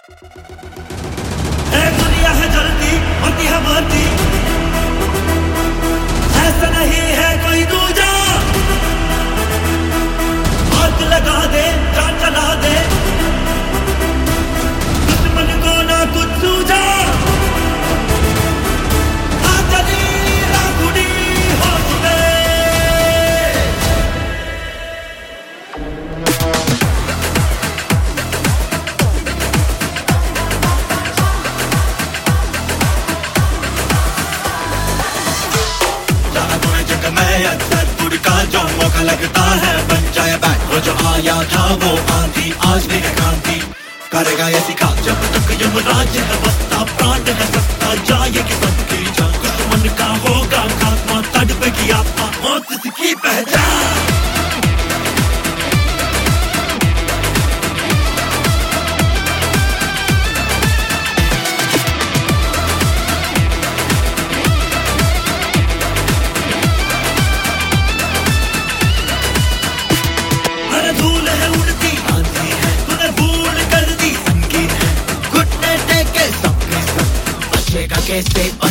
दुनिया है जलती होती है मरती, ऐसा नहीं है कोई दूजा। आग लगा दे जान चला दे, दुश्मन को ना कुछ सूझा। आजली राखुड़ी हो चुके, का जो मौका लगता है बन जाए बैक। वो जो आया था वो आंधी आज भी है क्रांति करेगा ये सिखा। जब तक यमराज है बसता प्राण है सस्ता जाएगी सबकी जान। दुश्मन का होगा खात्मा तड़पेगी आत्मा मौत इसकी पहचान। धूल है उड़ती आंधी है तूने भूल कर दी संगीत है घुटने टेके सबके सब बचेगा कैसे